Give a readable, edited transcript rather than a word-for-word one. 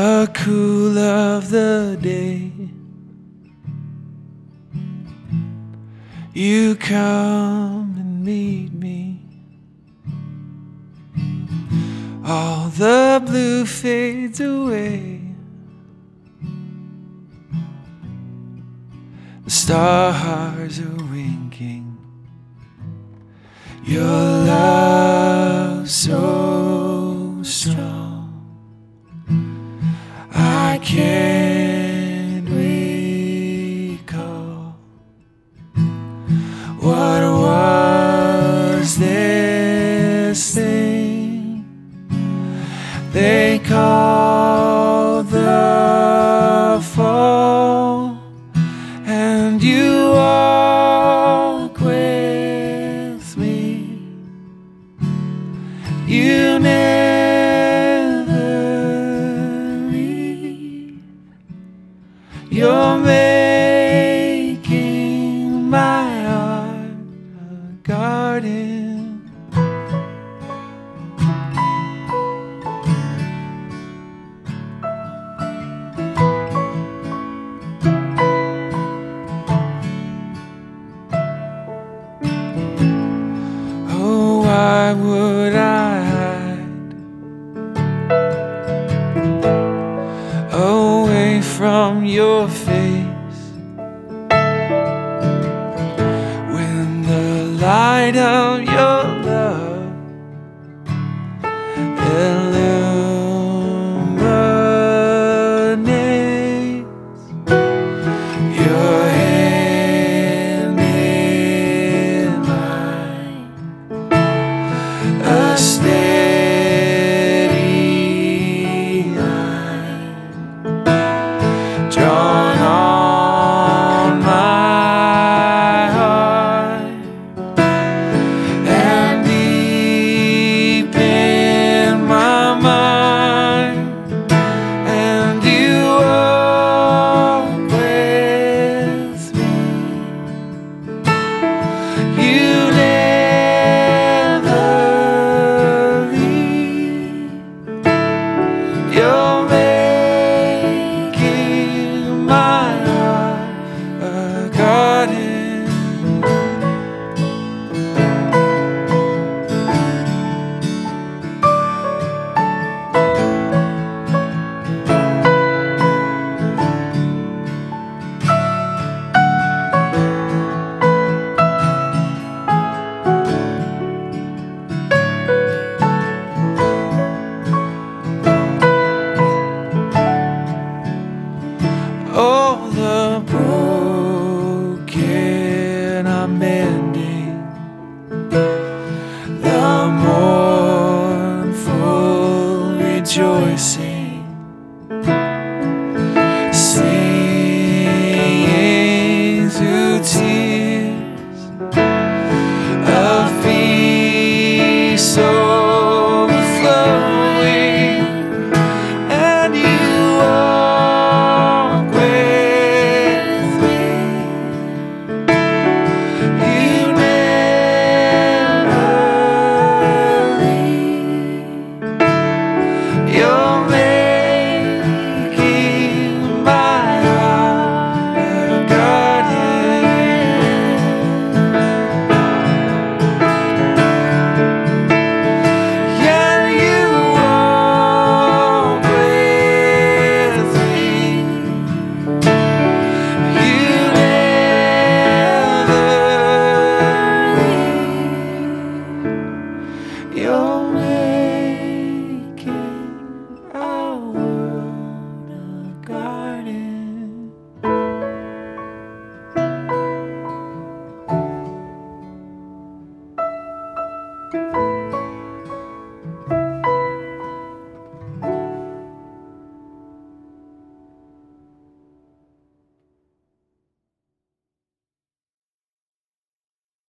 the cool of the day, you come and meet me. All the blue fades away, the stars are winking. Your love so strong, I can't recall. What was this thing they call the fall? And you walk with me, you never leave. You're making my heart a garden. Oh, why would I hide away from your face when the light of your love illuminates your hand in mine, a steady line drawn on my heart, and deep in my mind, and you walk with me. You never leave. You're making my heart a garden. Oh, the broken are mending, the mournful rejoicing, singing through tears of peace overflowing, and you walk with me. You never leave. You're making my heart a garden. Yeah, you walk with me. You never leave. You're making our world a garden.